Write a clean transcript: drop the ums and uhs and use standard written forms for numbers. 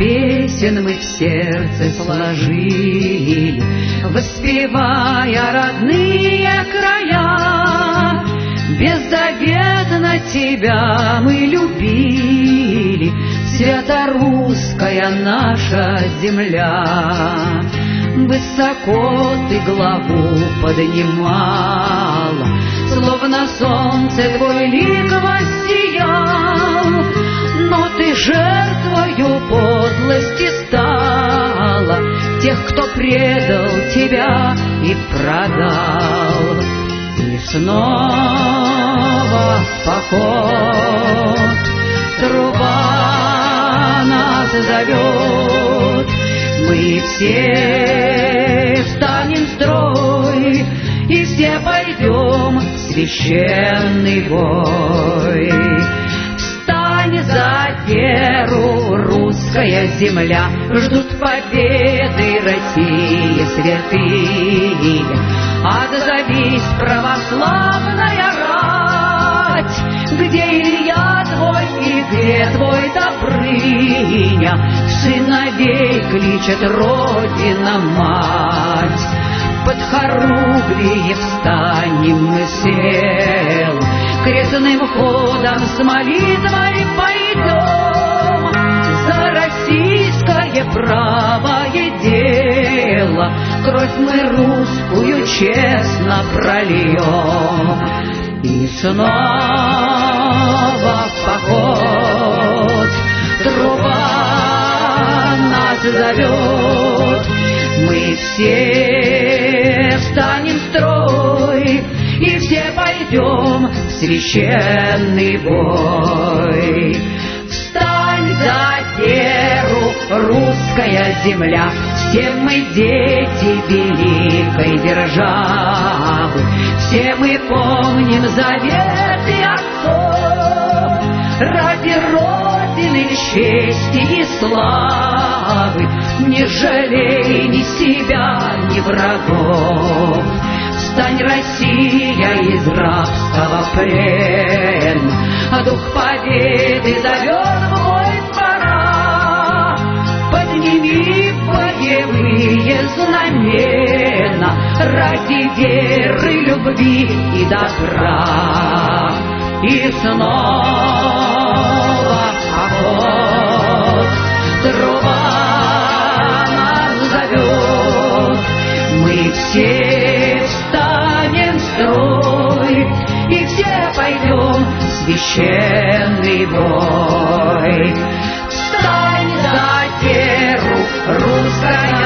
песен мы в сердце сложили, воспевая родные края. Беззаветно тебя мы любили, свято-русская наша земля. Высоко ты главу поднимала, словно солнце твой лик воссиял, но ты жертвою подлости стала тех, кто предал тебя и продал. И снова в поход труба нас зовет, мы все встанем в строй и все пойдем в священный бой. Встань за веру, русская земля, ждут победы России святые. Отзовись, православная рать, где Илья твой и где твой Добрыня, сыновей кличет Родина-мать. Под хоругвие встанем мы сел, крестным ходом с молитвой пойдем за российское правое дело. Кровь мы русскую честно прольем. И снова в поход труба нас зовет, мы все встанем в строй и все пойдем в священный бой. Встань за веру, русская земля, все мы дети великой державы, все мы помним заветы отцов, ради Родины чести и славы, не жалей ни себя, ни врагов. Встань, Россия, из рабского плена, дух победы зовет в бой двора. Подними боевые знамена ради веры, любви и добра. И снова поход труба нас зовет, мы все встанем в строй и все пойдем в священный бой. Встань за веру, русская